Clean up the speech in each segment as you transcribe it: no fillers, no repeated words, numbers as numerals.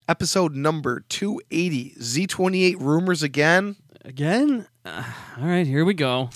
episode number 280. Z28 rumors again. Again? All right, here we go.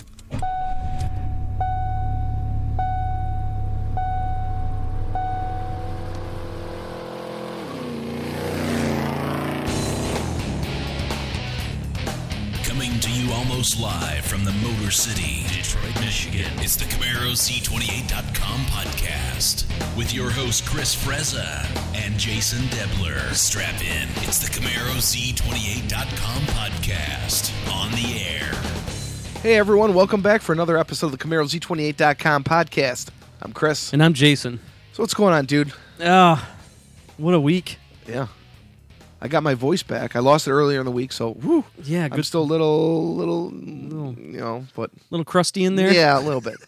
Coming to you almost live from the Motor City, Detroit, Michigan. It's the CamaroZ28.com podcast with your host Chris Frezza and Jason Debler. Strap in. It's the CamaroZ28.com podcast on the air. Hey everyone, welcome back for another episode of the CamaroZ28.com podcast. I'm Chris. And I'm Jason. So what's going on, dude? What a week. Yeah. I got my voice back. I lost it earlier in the week, so whew, Yeah, I'm good. still a little, you know, but Little crusty in there. yeah, a little bit.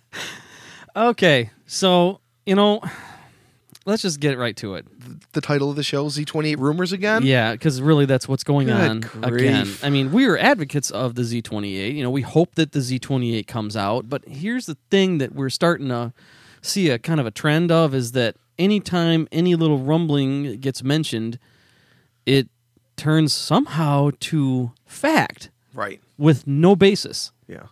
Okay, so, let's just get right to it. The title of the show, Z28 Rumors Again? Yeah, because really that's what's going Good on grief. again. I mean, we are advocates of the Z28. We hope that the Z28 comes out, but here's the thing that we're starting to see a kind of a trend of is that anytime any little rumbling gets mentioned, it turns somehow to fact Right. with no basis Yeah.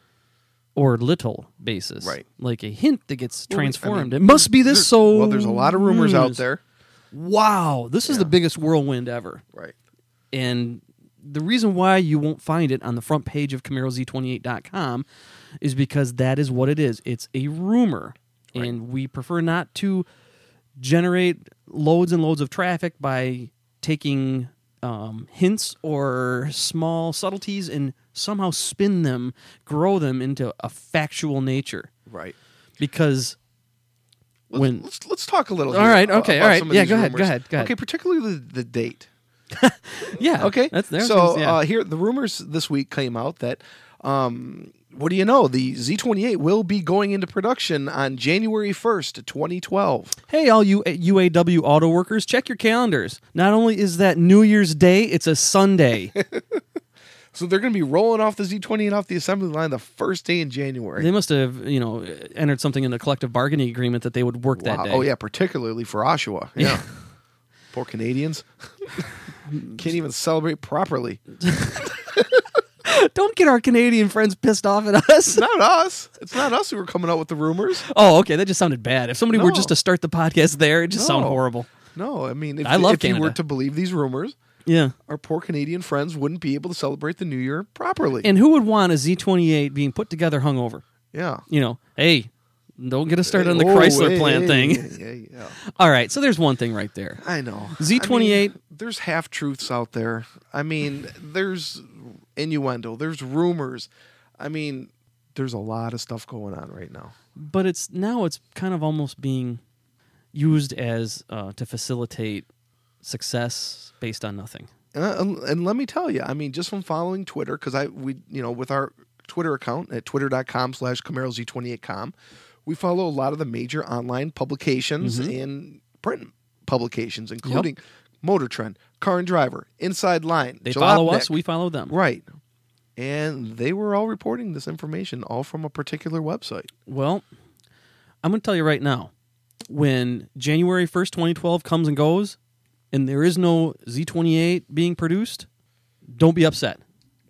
or little basis. Right. Like a hint that gets Well, I mean, transformed. It must be this, so... Well, there's a lot of rumors out news. there. Wow, this is the biggest whirlwind ever. Right. And the reason why you won't find it on the front page of CamaroZ28.com is because that is what it is. It's a rumor. Right. And we prefer not to generate loads and loads of traffic by taking hints or small subtleties and somehow spin them, grow them into a factual nature. Right. Because when... Let's talk a little. All here right, okay, about all right. some of Yeah, these go ahead, rumors. go ahead, go ahead. Okay, particularly the date. Yeah. Okay, That's there. so Yeah. here the rumors this week came out that what do you know? The Z28 will be going into production on January 1st, 2012. Hey, all you UAW auto workers, check your calendars. Not only is that New Year's Day, it's a Sunday. So they're going to be rolling off the Z28 off the assembly line the first day in January. They must have, entered something in the collective bargaining agreement that they would work that day. Oh yeah, particularly for Oshawa. Yeah. Poor Canadians. Can't even celebrate properly. Don't get our Canadian friends pissed off at us. It's not us. It's not us who are coming out with the rumors. Oh, okay, that just sounded bad. If somebody were No. just to start the podcast there, it just sounded No. horrible. No, I mean, if I love you were Canada. to believe these rumors, Yeah. our poor Canadian friends wouldn't be able to celebrate the New Year properly. And who would want a Z28 being put together hungover? yeah. Hey, don't get us started on the Oh, Chrysler hey, plant hey, thing. Yeah. All right, so there's one thing right there. I know. Z28 I mean, there's half truths out there. I mean, there's innuendo. There's rumors. I mean, there's a lot of stuff going on right now. But it's kind of almost being used as to facilitate success based on nothing. And let me tell you, I mean, just from following Twitter, because with our Twitter account at twitter.com/CamaroZ28.com, we follow a lot of the major online publications and print publications, including Motor Trend, Car and Driver, Inside Line. They follow us, Jalopnik. we follow them. Right. And they were all reporting this information all from a particular website. Well, I'm going to tell you right now, when January 1st, 2012 comes and goes, and there is no Z28 being produced, don't be upset.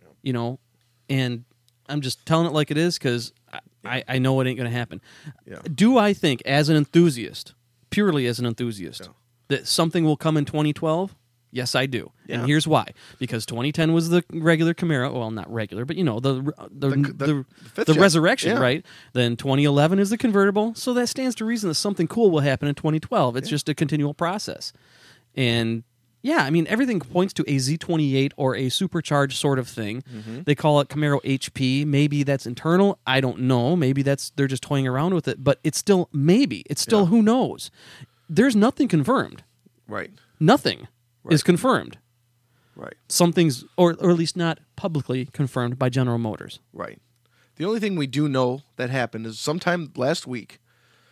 And I'm just telling it like it is because I know it ain't going to happen. Yeah. Do I think, as an enthusiast, purely as an enthusiast, that something will come in 2012? Yes, I do. Yeah. And here's why. Because 2010 was the regular Camaro. Well, not regular, but the fifth gen. resurrection, Yeah. right? Then 2011 is the convertible. So that stands to reason that something cool will happen in 2012. It's just a continual process. And yeah, I mean, everything points to a Z28 or a supercharged sort of thing. They call it Camaro HP. Maybe that's internal. I don't know. Maybe they're just toying around with it. But it's still maybe. It's still who knows. There's nothing confirmed. Right. Nothing is confirmed. Right. Something's, or at least not publicly confirmed by General Motors. Right. The only thing we do know that happened is sometime last week,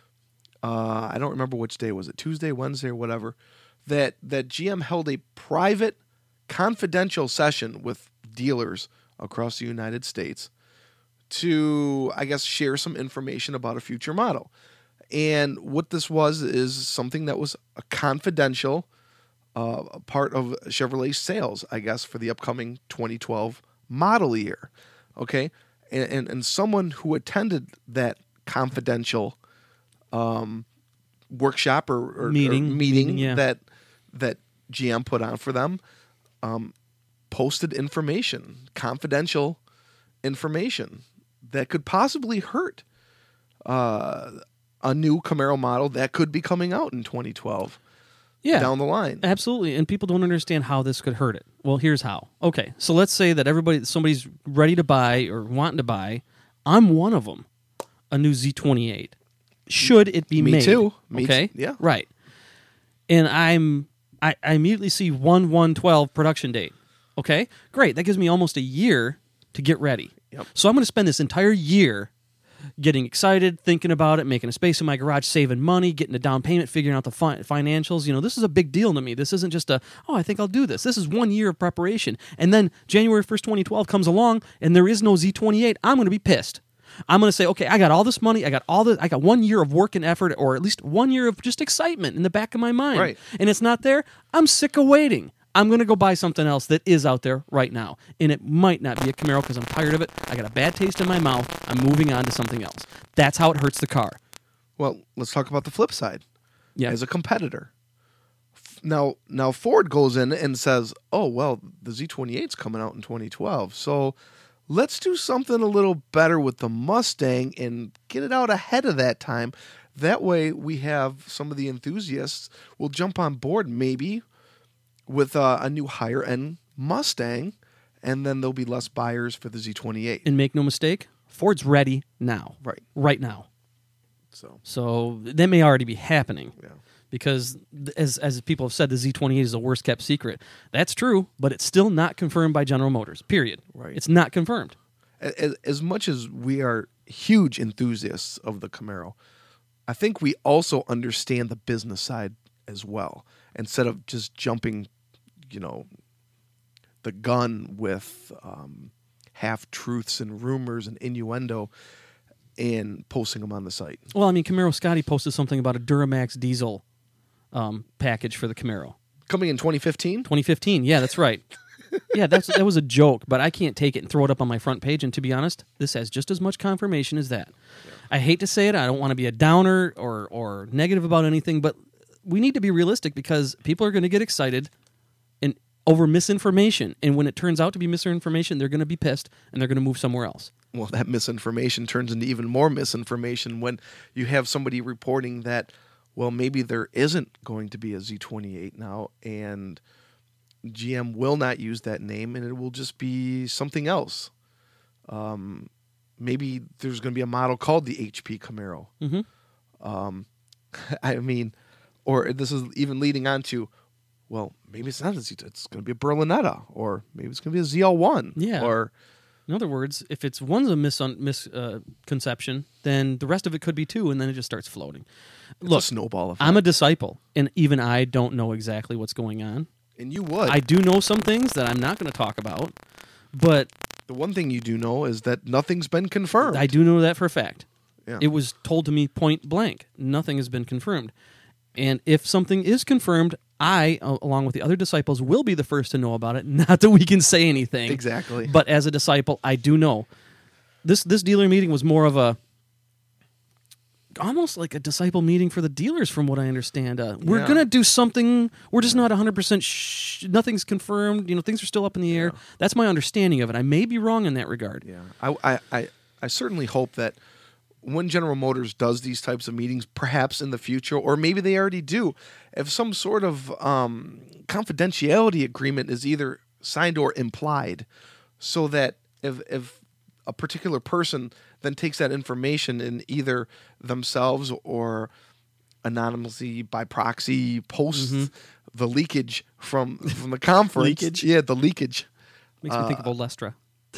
I don't remember which day, was it Tuesday, Wednesday, or whatever, that GM held a private, confidential session with dealers across the United States to, I guess, share some information about a future model. And what this was is something that was a confidential part of Chevrolet sales, I guess, for the upcoming 2012 model year. Okay, and someone who attended that confidential workshop or meeting yeah. that GM put on for them posted information, confidential information that could possibly hurt a new Camaro model that could be coming out in 2012 down the line. Absolutely. And people don't understand how this could hurt it. Well, here's how. Okay, so let's say that somebody's ready to buy or wanting to buy. I'm one of them. A new Z28. Should it be made? Me too. Okay? Yeah. Right. And I immediately see 1/1/12 production date. Okay? Great. That gives me almost a year to get ready. Yep. So I'm going to spend this entire year getting excited, thinking about it, making a space in my garage, saving money, getting a down payment, figuring out the financials. You know, this is a big deal to me. This isn't just I think I'll do this. This is 1 year of preparation. And then January 1st, 2012 comes along, and there is no Z28. I'm going to be pissed. I'm going to say, okay, I got all this money. I got 1 year of work and effort, or at least 1 year of just excitement in the back of my mind. Right. And it's not there. I'm sick of waiting. I'm going to go buy something else that is out there right now. And it might not be a Camaro because I'm tired of it. I got a bad taste in my mouth. I'm moving on to something else. That's how it hurts the car. Well, let's talk about the flip side. Yeah. As a competitor. Now Ford goes in and says, oh, well, the Z28's coming out in 2012. So let's do something a little better with the Mustang and get it out ahead of that time. That way we have some of the enthusiasts will jump on board maybe with a new higher-end Mustang, and then there'll be less buyers for the Z28. And make no mistake, Ford's ready now. Right now. So that may already be happening. Yeah. Because as people have said, the Z28 is the worst kept secret. That's true, but it's still not confirmed by General Motors, period. Right. It's not confirmed. As much as we are huge enthusiasts of the Camaro, I think we also understand the business side as well. Instead of just jumping, the gun with half-truths and rumors and innuendo and posting them on the site. Well, I mean, Camaro Scotty posted something about a Duramax diesel package for the Camaro. Coming in 2015? 2015, yeah, that's right. Yeah, that was a joke, but I can't take it and throw it up on my front page. And to be honest, this has just as much confirmation as that. Yeah. I hate to say it. I don't want to be a downer or negative about anything, but we need to be realistic because people are going to get excited and over misinformation. And when it turns out to be misinformation, they're going to be pissed and they're going to move somewhere else. Well, that misinformation turns into even more misinformation when you have somebody reporting that, well, maybe there isn't going to be a Z28 now, and GM will not use that name, and it will just be something else. Maybe there's going to be a model called the HP Camaro. Mm-hmm. I mean, or this is even leading on to, well, maybe it's not a Z, it's going to be a Berlinetta, or maybe it's going to be a ZL1. Yeah. Or in other words, if it's one's a misconception, then the rest of it could be too, and then it just starts floating. Look, a snowball effect. I'm a disciple, and even I don't know exactly what's going on. And you would. I do know some things that I'm not going to talk about, but the one thing you do know is that nothing's been confirmed. I do know that for a fact. Yeah. It was told to me point blank. Nothing has been confirmed. And if something is confirmed, I, along with the other disciples, will be the first to know about it. Not that we can say anything. Exactly. But as a disciple, I do know. This dealer meeting was more of almost like a disciple meeting for the dealers, from what I understand. We're going to do something. We're just not 100% nothing's confirmed. Things are still up in the air. That's my understanding of it. I may be wrong in that regard. Yeah. I certainly hope that when General Motors does these types of meetings, perhaps in the future, or maybe they already do, if some sort of confidentiality agreement is either signed or implied, so that if a particular person then takes that information and either themselves or anonymously by proxy posts the leakage from the conference. Leakage? Yeah, the leakage. Makes me think of Olestra.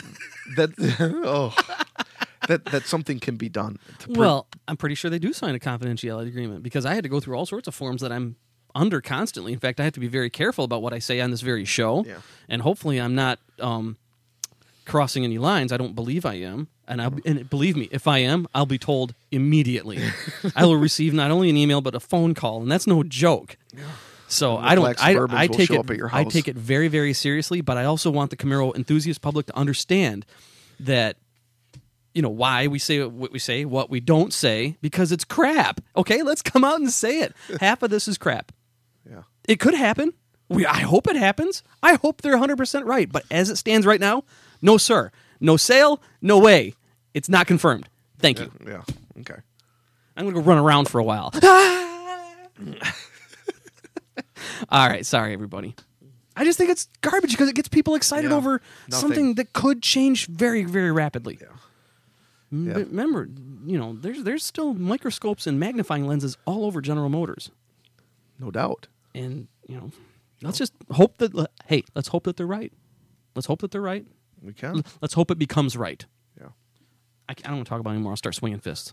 That something can be done. Well, I'm pretty sure they do sign a confidentiality agreement because I had to go through all sorts of forms that I'm under constantly. In fact, I have to be very careful about what I say on this very show. Yeah. And hopefully I'm not crossing any lines. I don't believe I am. And believe me, if I am, I'll be told immediately. I will receive not only an email, but a phone call. And that's no joke. Yeah. So The I don't. black Suburbans I will take show it. up at your I house. take it very, very seriously. But I also want the Camaro enthusiast public to understand that, why we say what we say, what we don't say, because it's crap. Okay, let's come out and say it. Half of this is crap. Yeah. It could happen. I hope it happens. I hope they're 100% right. But as it stands right now, no, sir. No sale. No way. It's not confirmed. Thank you. Yeah. Okay. I'm going to go run around for a while. All right. Sorry, everybody. I just think it's garbage because it gets people excited Yeah. over something that could change very, very rapidly. Yeah. But remember, there's still microscopes and magnifying lenses all over General Motors. No doubt. And, let's just hope that, hey, let's hope that they're right. Let's hope that they're right. We can. Let's hope it becomes right. Yeah. I don't want to talk about it anymore. I'll start swinging fists.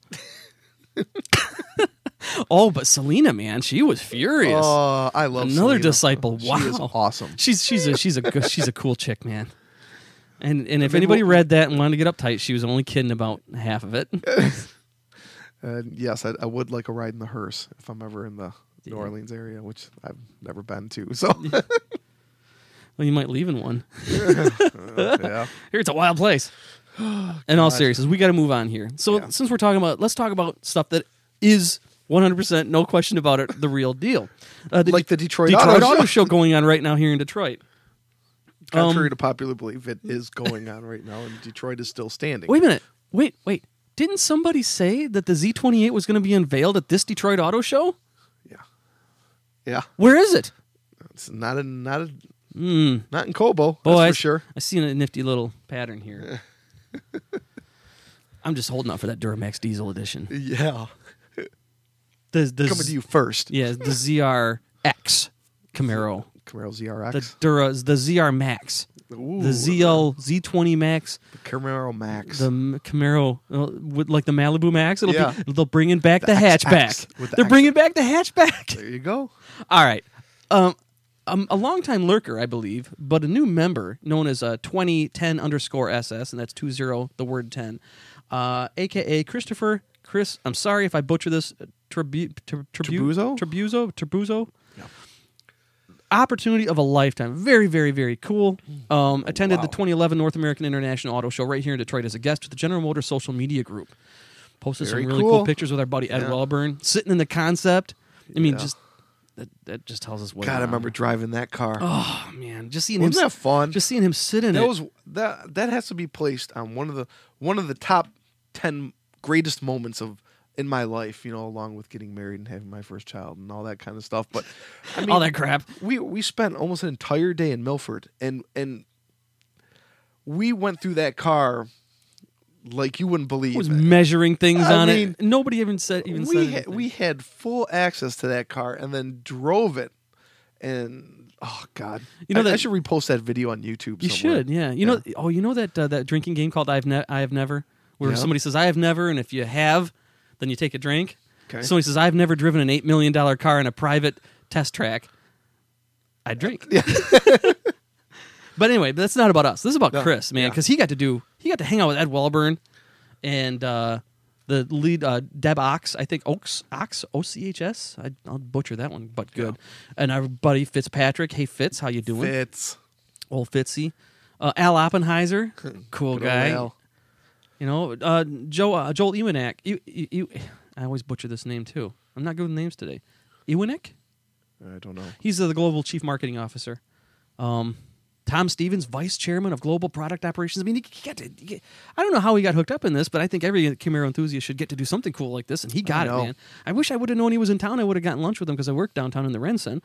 Oh, but Selena, man, she was furious. Oh, I love Another Selena. disciple. Wow, She is awesome. She's a cool chick, man. And if anybody read that and wanted to get uptight, she was only kidding about half of it. Yes, I would like a ride in the hearse if I'm ever in the New Orleans area, which I've never been to. So, Well, you might leave in one. yeah. Here, it's a wild place. In all seriousness, we got to move on here. So, since we're talking about, let's talk about stuff that is 100%, no question about it, the real deal. Like the Detroit Auto Auto Show going on right now here in Detroit. Contrary to popular belief, it is going on right now, and Detroit is still standing. Wait a minute. Wait. Didn't somebody say that the Z28 was going to be unveiled at this Detroit Auto Show? Yeah. Where is it? It's not in Cobo, Boy, that's for sure. I see a nifty little pattern here. I'm just holding out for that Duramax Diesel edition. Yeah. The Coming to you first. Yeah, the ZRX Camaro. Camaro ZRX. The ZR Max. Ooh. The Z20 Max. The Camaro Max. The Camaro, with like the Malibu Max. Yeah. They'll bring back the XX hatchback. with the They're X. bringing back the hatchback. There you go. All right. A longtime lurker, I believe, but a new member known as 2010_SS, and that's 20, the word 10, a.k.a. Christopher. Chris, I'm sorry if I butcher this. Trabuzzo? Yeah. Opportunity of a lifetime. Very, very, very cool. Attended the 2011 North American International Auto Show right here in Detroit as a guest with the General Motors social media group. Posted Very some really cool pictures with our buddy Ed Wellburn, sitting in the concept. I mean, just that just tells us what. God, I remember driving that car. Oh man, just seeing Wasn't him. that fun? Just seeing him sit in that it. was that has to be placed on one of the top 10 greatest moments in my life, along with getting married and having my first child and all that kind of stuff. But I mean, all that crap. We spent almost an entire day in Milford, and we went through that car like you wouldn't believe. Was measuring things on mean, it. Nobody even said anything. We had full access to that car and then drove it, and oh god, I should repost that video on YouTube. You somewhere. should, yeah. You know that drinking game called I Have Never, where somebody says I have never, and if you have, then you take a drink. Okay. Somebody says I've never driven an $8 million car in a private test track. I drink. Yeah. But anyway, that's not about us. This is about Chris, man, yeah. because he got to hang out with Ed Wellburn and the lead Deb Ox, I think Ox OCHS. I'll butcher that one, but good. Yeah. And our buddy Fitzpatrick. Hey Fitz, how you doing? Fitz, old Fitzy. Al Oppenheiser, cool guy. Al. Joel Ewanek. I always butcher this name too. I'm not good with names today. Ewanek? I don't know. He's the global chief marketing officer. Tom Stevens, vice chairman of global product operations. I mean, I don't know how he got hooked up in this, but I think every Camaro enthusiast should get to do something cool like this, and he got it, man. I wish I would have known he was in town. I would have gotten lunch with him because I worked downtown in the Renson.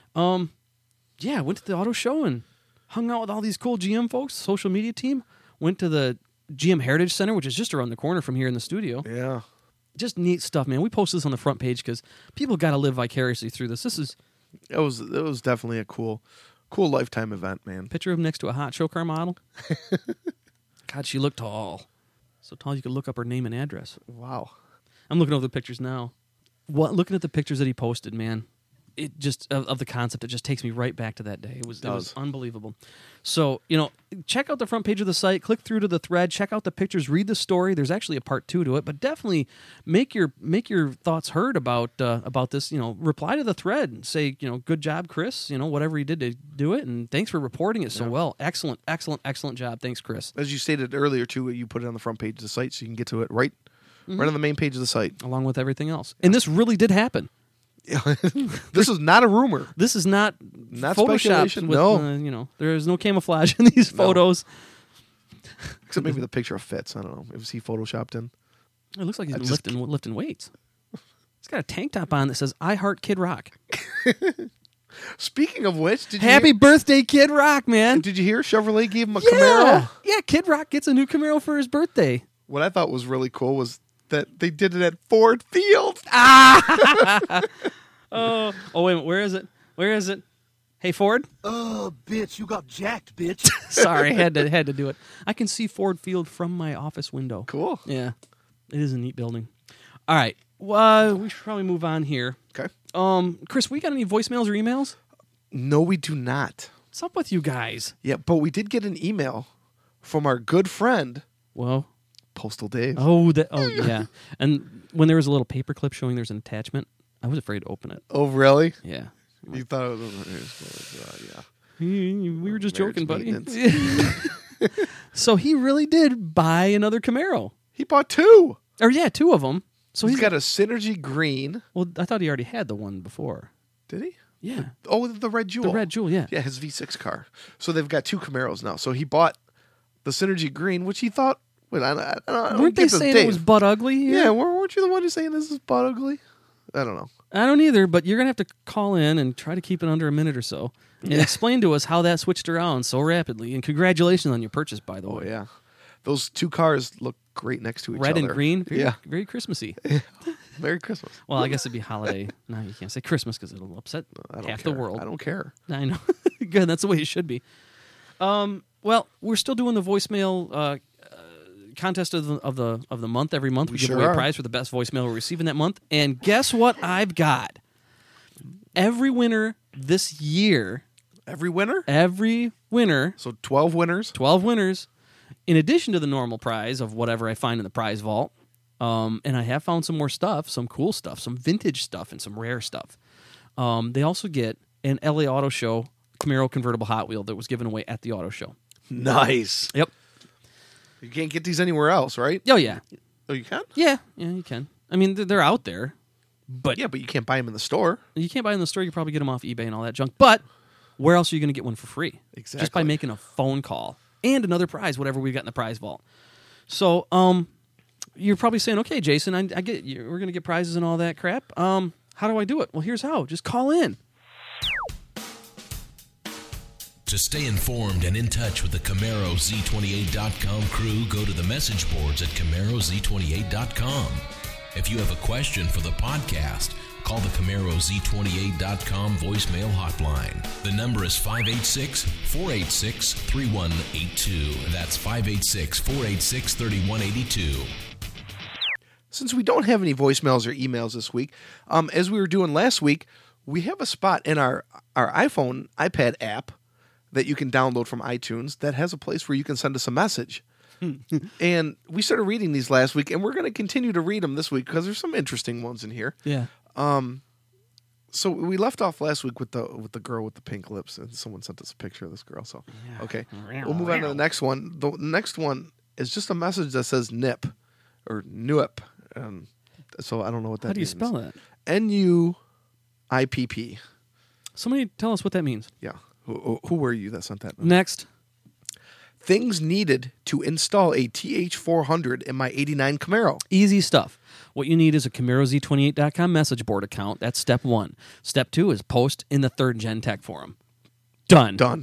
I went to the auto show and hung out with all these cool GM folks, social media team. Went to the GM Heritage Center, which is just around the corner from here in the studio. Yeah. Just neat stuff, man. We posted this on the front page because people got to live vicariously through this. It was definitely a cool lifetime event, man. Picture of him next to a hot show car model. God, she looked tall. So tall you could look up her name and address. Wow. I'm looking over the pictures now. Looking at the pictures that he posted, man. it just of the concept, it just takes me right back to that day. It was does. unbelievable. So, check out the front page of the site, click through to the thread, check out the pictures, read the story. There's actually a part 2 to it, but definitely make your thoughts heard about this. Reply to the thread and say, good job, Chris. Whatever you did to do it, and thanks for reporting it so well. Excellent, excellent, excellent job. Thanks, Chris. As you stated earlier too, you put it on the front page of the site so you can get to it right on the main page of the site. Along with everything else, and this really did happen. This is not a rumor. This is not photoshopped speculation. with, No. there is no camouflage in these photos. Except maybe the picture of Fitz. I don't know. Was he photoshopped in? It looks like he's been lifting weights. He's got a tank top on that says "I Heart Kid Rock." Speaking of which, Happy birthday, Kid Rock, man! Did you hear Chevrolet gave him a Camaro? Yeah, Kid Rock gets a new Camaro for his birthday. What I thought was really cool was that they did it at Ford Field. Oh, wait a minute. Where is it? Hey, Ford? Oh, bitch, you got jacked, bitch. Sorry, had to do it. I can see Ford Field from my office window. Cool. Yeah, it is a neat building. All right, well, we should probably move on here. Okay. Chris, we got any voicemails or emails? No, we do not. What's up with you guys? Yeah, but we did get an email from our good friend, Well, Postal Dave. oh yeah. And when there was a little paperclip showing there's an attachment, I was afraid to open it. Oh, really? Yeah. You thought it was, yeah. We were just Marriage joking, buddy. maintenance. So he really did buy another Camaro. He bought 2. Or yeah, 2 of them. So He's got a Synergy Green. Well, I thought he already had the one before. Did he? Yeah. Oh, the Red Jewel. The Red Jewel, yeah. Yeah, his V6 car. So they've got 2 Camaros now. So he bought the Synergy Green, which he thought. Wait, I don't Weren't they get this, saying Dave. it was butt ugly? Yeah, weren't you the one who's saying this is butt ugly? I don't know. I don't either, but you're going to have to call in and try to keep it under a minute or so and explain to us how that switched around so rapidly. And congratulations on your purchase, by the Oh, way. yeah. Those 2 cars look great next to each Red other. and green. Very, Yeah. Very Christmassy. Merry Christmas. Well, I guess it'd be holiday. No, you can't say Christmas because it'll upset I don't half care. the world. I don't care. I know. Good. That's the way it should be. Well, we're still doing the voicemail contest of the month. Every month we give sure away a are. prize for the best voicemail we're receiving that month. And guess what I've got? Every winner this year. Every winner? Every winner. So 12 winners? 12 winners. In addition to the normal prize of whatever I find in the prize vault. And I have found some more stuff, some cool stuff, some vintage stuff, and some rare stuff. They also get an LA Auto Show Camaro convertible Hot Wheel that was given away at the auto show. Nice. Yep. You can't get these anywhere else, right? Oh, yeah. Oh, you can? Yeah, you can. I mean, they're out there. But Yeah, but you can't buy them in the store. you can't buy them in the store. You probably get them off eBay and all that junk. But where else are you going to get one for free? Just by Exactly. making a phone call. And another prize, whatever we got in the prize vault. So, you're probably saying, okay, Jason, I get you. We're going to get prizes and all that crap. How do I do it? Well, here's how. Just call in. To stay informed and in touch with the CamaroZ28.com crew, go to the message boards at CamaroZ28.com. If you have a question for the podcast, call the CamaroZ28.com voicemail hotline. The number is 586-486-3182. That's 586-486-3182. Since we don't have any voicemails or emails this week, as we were doing last week, we have a spot in our iPhone, iPad app that you can download from iTunes that has a place where you can send us a message. And we started reading these last week, and we're going to continue to read them this week because there's some interesting ones in here. Yeah. So we left off last week with the girl with the pink lips, and someone sent us a picture of this girl. So okay, we'll move on to the next one. The next one is just a message that says "nip" or "nuip," so I don't know what that. How do you means. spell that? N-U-I-P-P. Somebody tell us what that means. Yeah. Who were you that sent that? Next. Things needed to install a TH400 in my '89 Camaro. Easy stuff. What you need is a CamaroZ28.com message board account. That's step 1. Step 2 is post in the 3rd Gen Tech forum. Done. Done.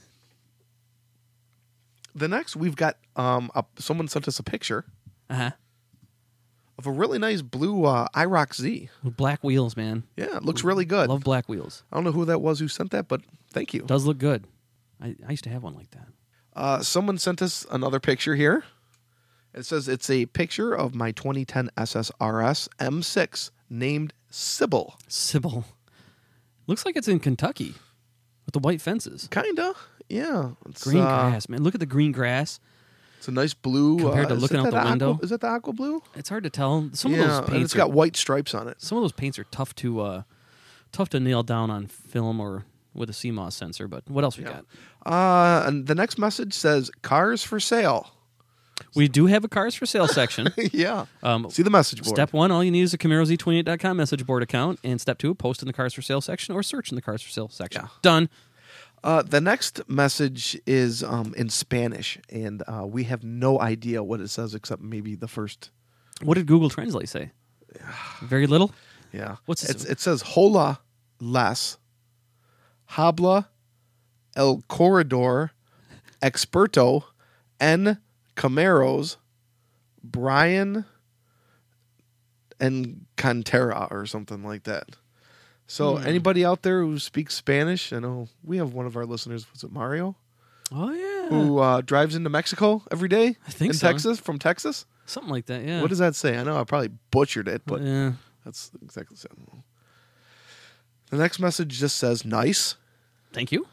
The next, we've got someone sent us a picture Uh-huh. of a really nice blue IROC Z. With black wheels, man. Yeah, it looks really good. Love black wheels. I don't know who that was who sent that, but thank you. Does look good. I used to have one like that. Someone sent us another picture here. It says it's a picture of my 2010 SSRS M6 named Sybil. Sybil. Looks like it's in Kentucky with the white fences. Kinda, yeah. It's, Green grass, man. Look at the green grass. It's a nice blue. Compared to looking out the window. Is that the aqua blue? It's hard to tell. Some of Yeah, those and paints it's got white stripes on it. Some of those paints are tough to nail down on film or with a CMOS sensor. But what else we got? And the next message says cars for sale. We do have a cars for sale section. Yeah. See the message board. Step 1, all you need is a CamaroZ28.com message board account. And step 2, post in the cars for sale section or search in the cars for sale section. Yeah. Done. The next message is in Spanish, and we have no idea what it says except maybe the first. What did Google Translate say? Very little? Yeah. What's this? It says hola las habla el corredor experto en Camaros Brian and Cantera or something like that. So anybody out there who speaks Spanish, I know we have one of our listeners, was it Mario? Oh, yeah. Who drives into Mexico every day I think in so. Texas, from Texas? Something like that, yeah. What does that say? I know I probably butchered it, but Yeah. that's exactly the same. The next message just says, nice. Thank you.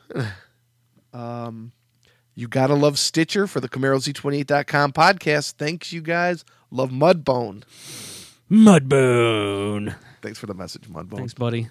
You gotta love Stitcher for the CamaroZ28.com podcast. Thanks, you guys. Love Mudbone. Mudbone. Thanks for the message, Mudbone. Thanks, buddy.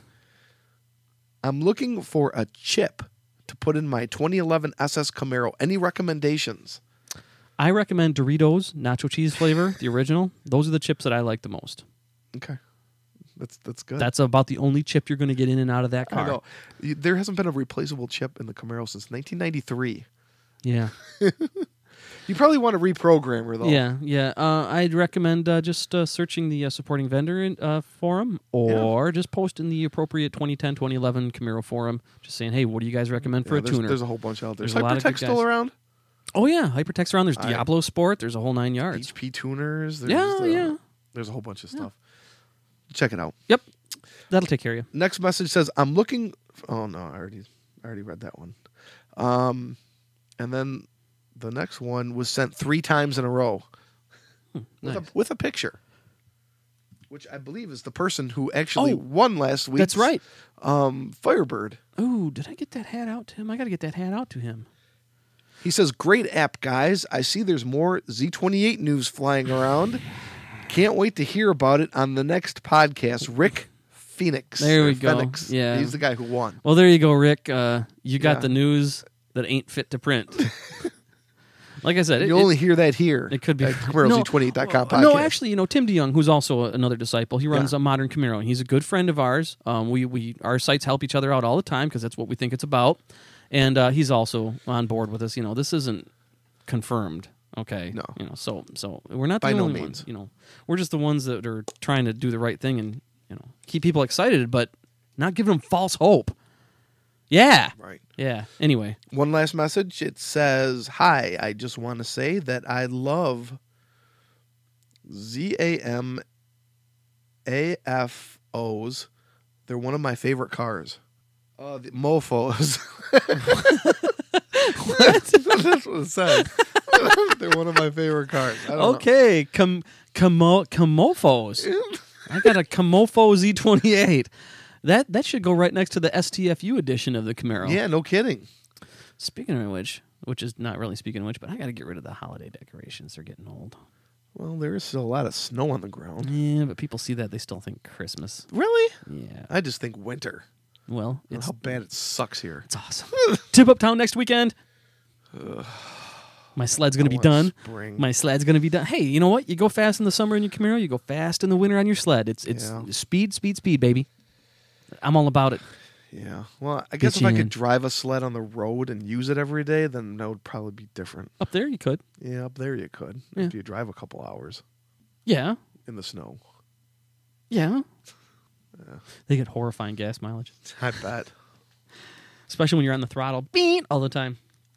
I'm looking for a chip to put in my 2011 SS Camaro. Any recommendations? I recommend Doritos nacho cheese flavor, the original. Those are the chips that I like the most. Okay. That's good. That's about the only chip you're going to get in and out of that car. I know. There hasn't been a replaceable chip in the Camaro since 1993. Yeah. You probably want a reprogrammer, though. Yeah. I'd recommend just searching the supporting vendor forum or just posting the appropriate 2010, 2011 Camaro forum, just saying, hey, what do you guys recommend for a tuner? There's a whole bunch out there. There's Is a lot of good Hypertech still guys. around? Oh, yeah. Hypertech's around. There's Diablo Sport. There's a whole 9 yards. HP tuners. There's, Yeah. There's a whole bunch of stuff. Check it out. Yep. That'll take care of you. Next message says, I'm looking... Oh, no, I already read that one. And then the next one was sent 3 times in a row Nice. with a picture, which I believe is the person who actually won last week. That's right. Firebird. Oh, did I get that hat out to him? I got to get that hat out to him. He says, great app, guys. I see there's more Z28 news flying around. Can't wait to hear about it on the next podcast. Rick Phoenix. There we Or go. Phoenix. Yeah. He's the guy who won. Well, there you go, Rick. You got Yeah. the news that ain't fit to print. Like I said, You only hear that here. it could be at CamaroZ28.com podcast. No, actually, Tim DeYoung, who's also another disciple, he runs a Modern Camaro, and he's a good friend of ours. Our sites help each other out all the time because that's what we think it's about. And he's also on board with us. This isn't confirmed. Okay. No. So we're not the By no only means. ones. We're just the ones that are trying to do the right thing and keep people excited, but not giving them false hope. Yeah. Right. Yeah. Anyway. One last message. It says, hi, I just want to say that I love ZAMAFOs. They're one of my favorite cars. The Mofos. That's what it says. They're one of my favorite cars. I don't know. Okay. Camofos. I got a Camofo Z28. That should go right next to the STFU edition of the Camaro. Yeah, no kidding. Speaking of which is not really speaking of which, but I got to get rid of the holiday decorations. They're getting old. Well, there is still a lot of snow on the ground. Yeah, but people see that, they still think Christmas. Really? Yeah. I just think winter. Well, And it's how bad it sucks here. it's awesome. Tip Up Town next weekend. My sled's going to be want done. spring. My sled's going to be done. Hey, you know what? You go fast in the summer in your Camaro. You go fast in the winter on your sled. It's Yeah. speed, baby. I'm all about it. Yeah. Well, I guess if I Bitchin'. could drive a sled on the road and use it every day, then that would probably be different. Up there, you could. Yeah, up there you could. Yeah. If you drive a couple hours Yeah. in the snow. Yeah. They get horrifying gas mileage, I bet. especially when you're on the throttle, beat all the time.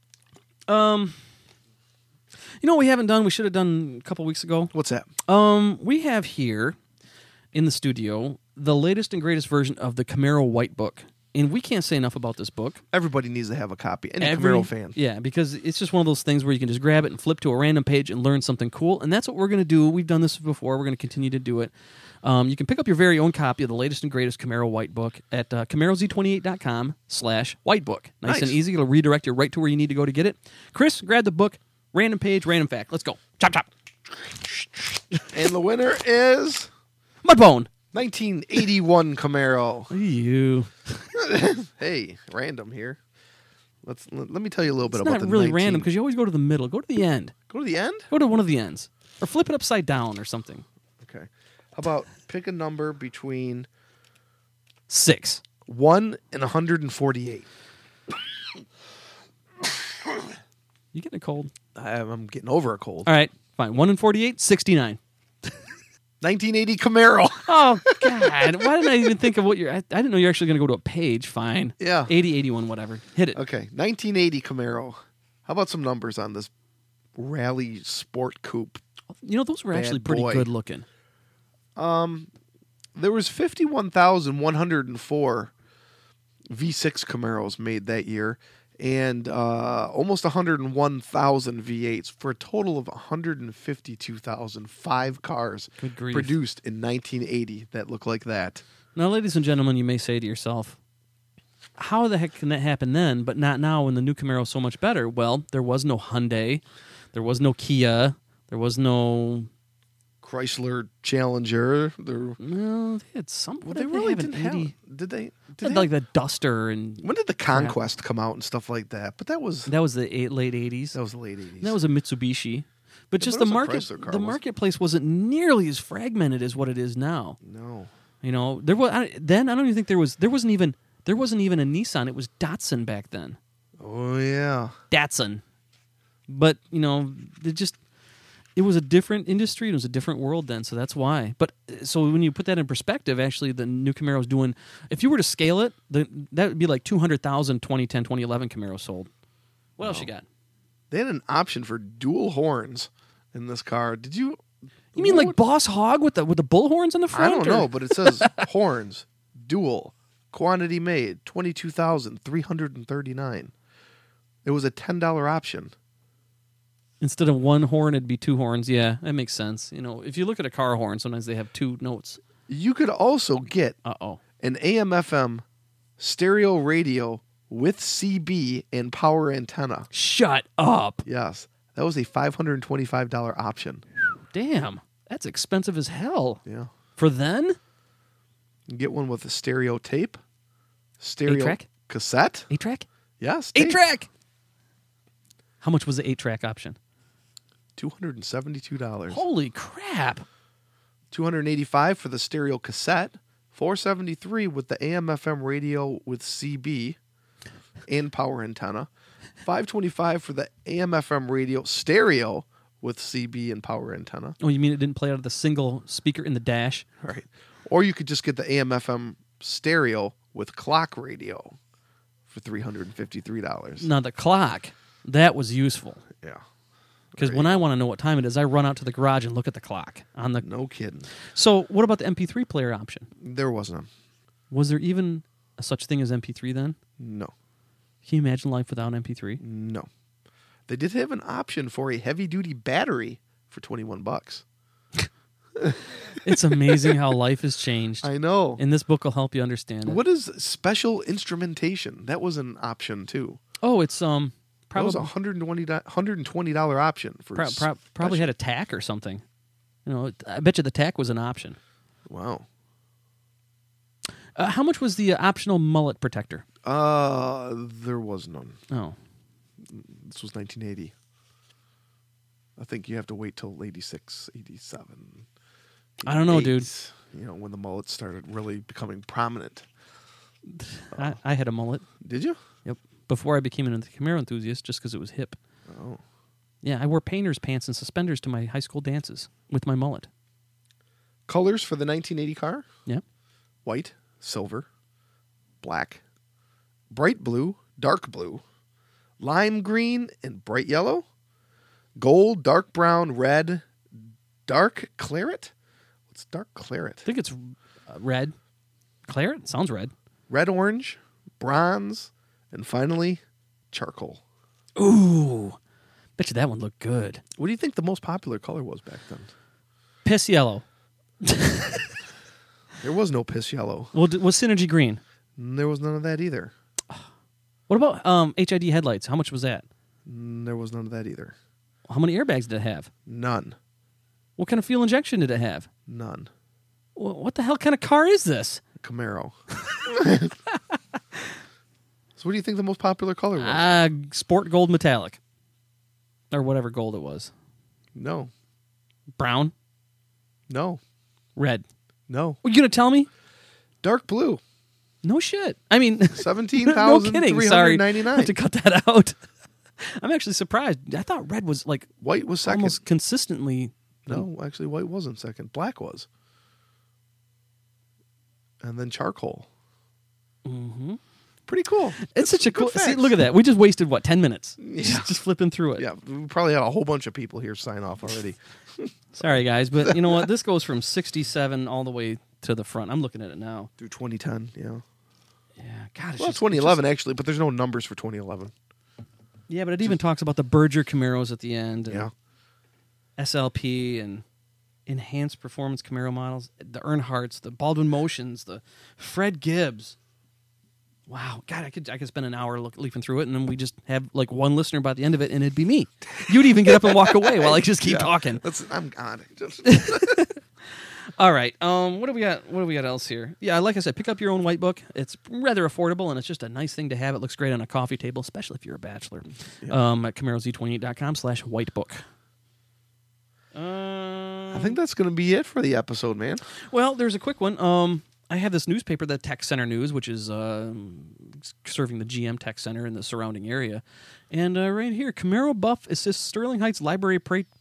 You know what we haven't done? We should have done a couple weeks ago. What's that? We have here in the studio the latest and greatest version of the Camaro White Book, and we can't say enough about this book. Everybody needs to have a copy. Any Camaro fan. Yeah, because it's just one of those things where you can just grab it and flip to a random page and learn something cool, and that's what we're going to do. We've done this before. We're going to continue to do it. You can pick up your very own copy of the latest and greatest Camaro White Book at CamaroZ28.com/whitebook. Nice and easy. It'll redirect you right to where you need to go to get it. Chris, grab the book. Random page, random fact. Let's go. Chop, chop. And the winner is Mudbone. 1981 Camaro. You. Hey, random here. Let me tell you a little bit It's about not the really random because you always go to the middle. Go to the end. Go to the end? Go to one of the ends. Or flip it upside down or something. Okay. How about pick a number between 6. 1 and 148? You getting a cold? I'm getting over a cold. All right, fine. 1 and 48, 69. 1980 Camaro. Oh, God. Why didn't I even think of what you're... I didn't know you're actually going to go to a page. Fine. Yeah. 80, 81, whatever. Hit it. Okay, 1980 Camaro. How about some numbers on this rally sport coupe? You know, those were actually Bad pretty boy. good looking. There was 51,104 V6 Camaros made that year, and almost 101,000 V8s for a total of 152,005 cars Good grief. produced in 1980 that look like that. Now, ladies and gentlemen, you may say to yourself, how the heck can that happen then, but not now when the new Camaro is so much better? Well, there was no Hyundai. There was no Kia. There was no... Chrysler Challenger. No, they had some... Well, What they did really have in didn't 80? have. Did they? Like the Duster and... When did the Conquest come out and stuff like that? But that was That was the late 80s. the late 80s. That was a Mitsubishi. But just but the it was a market, Chrysler car, the wasn't it? marketplace wasn't nearly as fragmented as what it is now. No. You know, there was then. I don't even think there wasn't even a Nissan. It was Datsun back then. Oh yeah. Datsun. But you know, it was a different industry. It was a different world then, so that's why. But so when you put that in perspective, actually, the new Camaro's doing. If you were to scale it, that would be like 200,000 2010, 2011 Camaros sold. What else you got? They had an option for dual horns in this car. Did you? You mean like Boss Hog with the bull horns on the I front? don't know, but it says horns, dual, quantity made, 22,339. It was a $10 option. Instead of one horn, it'd be 2 horns. Yeah, that makes sense. You know, if you look at a car horn, sometimes they have 2 notes. You could also get Uh-oh. an AM/FM stereo radio with CB and power antenna. Shut up. Yes, that was a $525 option. Damn. That's expensive as hell. Yeah. For then? You can get one with a stereo tape, stereo 8-track? cassette. 8-track? Yes, tape. 8-track! How much was the 8-track option? $272. Holy crap. $285 for the stereo cassette, $473 with the AM/FM radio with CB and power antenna, $525 for the AM/FM radio stereo with CB and power antenna. Oh, you mean it didn't play out of the single speaker in the dash? Right. Or you could just get the AM/FM stereo with clock radio for $353. Now, the clock, that was useful. Yeah. Because when I want to know what time it is, I run out to the garage and look at the clock. No kidding. So what about the MP3 player option? There wasn't. Was there even a such thing as MP3 then? No. Can you imagine life without MP3? No. They did have an option for a heavy-duty battery for $21. It's amazing how life has changed. I know. And this book will help you understand it. What is special instrumentation? That was an option too. Oh, it's That was probably a $120 option for probably had a tack or something. You know, I bet you the tack was an option. Wow. How much was the optional mullet protector? There was none. Oh, This was 1980. I think you have to wait till 86, 87. I don't know, 88, dude. You know, when the mullet started really becoming prominent. I had a mullet. Did you? Yep. Before I became an Camaro enthusiast, just because it was hip. Oh. Yeah, I wore painter's pants and suspenders to my high school dances with my mullet. Colors for the 1980 car? Yeah. White, silver, black, bright blue, dark blue, lime green, and bright yellow, gold, dark brown, red, dark claret. What's dark claret? I think it's red. Claret? Sounds red. Red orange, bronze, and finally, charcoal. Ooh. Bet you that one looked good. What do you think the most popular color was back then? Piss yellow. There was no piss yellow. Well, was Synergy green? There was none of that either. What about HID headlights? How much was that? There was none of that either. How many airbags did it have? None. What kind of fuel injection did it have? None. What the hell kind of car is this? Camaro. So what do you think the most popular color was? Sport gold metallic. Or whatever gold it was. No. Brown? No. Red? No. Are you going to tell me? Dark blue. No shit. I mean, $17,399. no kidding. Sorry. I have to cut that out. I'm actually surprised. I thought red was like White was second. almost consistently. No, actually, white wasn't second. Black was. And then charcoal. Mm-hmm. Pretty cool. It's such a good cool. See, facts. look at that. We just wasted 10 minutes? Yeah. Just flipping through it. Yeah, we probably had a whole bunch of people here sign off already. Sorry, guys, but you know what? This goes from 67 all the way to the front. I'm looking at it now. Through 2010, yeah. Yeah, God. It's Well, just, 2011 actually, but there's no numbers for 2011. Yeah, but it even talks about the Berger Camaros at the end. And Yeah. SLP and enhanced performance Camaro models, the Earnhardts, the Baldwin Motions, the Fred Gibbs. Wow, God, I could spend an hour leafing through it, and then we just have like one listener by the end of it, and it'd be me. You'd even get up and walk away while I just keep talking. I'm God. All right, what do we got? What do we got else here? Yeah, like I said, pick up your own white book. It's rather affordable, and it's just a nice thing to have. It looks great on a coffee table, especially if you're a bachelor. At CamaroZ28.com/whitebook. I think that's going to be it for the episode, man. Well, there's a quick one. I have this newspaper, the Tech Center News, which is serving the GM Tech Center and the surrounding area. And right here, Camaro Buff assists Sterling Heights Library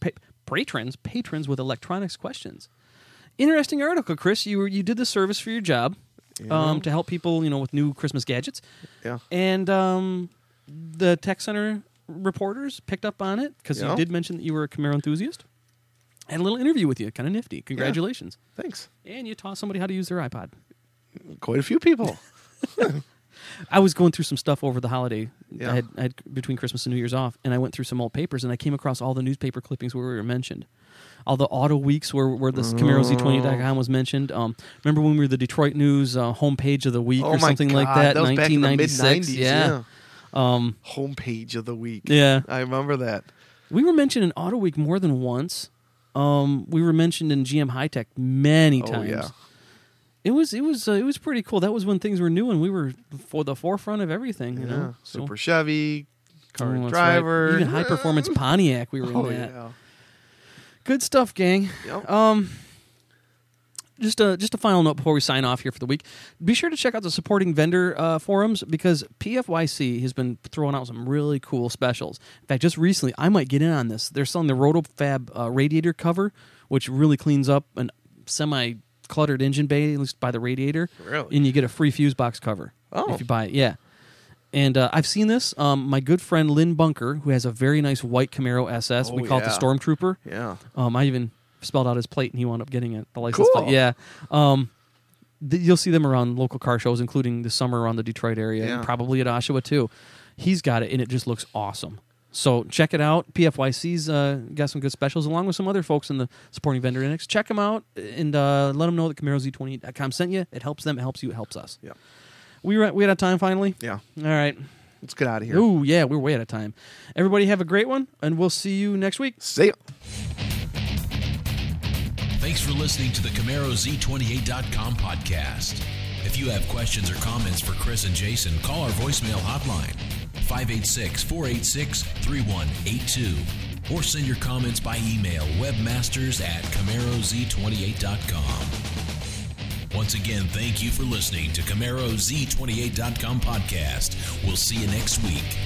patrons with electronics questions. Interesting article, Chris. You did the service for your job to help people, with new Christmas gadgets. Yeah. And the Tech Center reporters picked up on it because you did mention that you were a Camaro enthusiast. Had a little interview with you. Kind of nifty. Congratulations. Yeah, thanks. And you taught somebody how to use their iPod. Quite a few people. I was going through some stuff over the holiday. Yeah. I had between Christmas and New Year's off, and I went through some old papers, and I came across all the newspaper clippings where we were mentioned. All the auto weeks where this CamaroZ20.com was mentioned. Remember when we were the Detroit News homepage of the week or something like that? That was 1996. back in the mid-90s, yeah. Homepage of the week. Yeah. I remember that. We were mentioned in Auto Week more than once. We were mentioned in GM High Tech many times. Oh, yeah. It was pretty cool. That was when things were new and we were for the forefront of everything. You know, Super Chevy, Car and that's Driver, right. Even high performance Pontiac. We were in that. Yeah. Good stuff, gang. Yep. Just a final note before we sign off here for the week. Be sure to check out the supporting vendor forums because PFYC has been throwing out some really cool specials. In fact, just recently, I might get in on this. They're selling the Rotofab radiator cover, which really cleans up a semi-cluttered engine bay, at least by the radiator. Really? And you get a free fuse box cover if you buy it. Yeah. And I've seen this. My good friend Lynn Bunker, who has a very nice white Camaro SS, we call it the Stormtrooper. Yeah. I even spelled out his plate, and he wound up getting it. The license Cool. plate. Yeah. You'll see them around local car shows, including this summer around the Detroit area, and probably at Oshawa too. He's got it, and it just looks awesome. So check it out. PFYC's got some good specials, along with some other folks in the supporting vendor index. Check them out, and let them know that CamaroZ20.com sent you. It helps them. It helps you. It helps us. Yeah. We had out of time finally? Yeah. All right. Let's get out of here. Ooh, yeah, we're way out of time. Everybody have a great one, and we'll see you next week. See ya. Thanks for listening to the CamaroZ28.com podcast. If you have questions or comments for Chris and Jason, call our voicemail hotline, 586-486-3182, or send your comments by email, webmasters@CamaroZ28.com. Once again, thank you for listening to CamaroZ28.com podcast. We'll see you next week.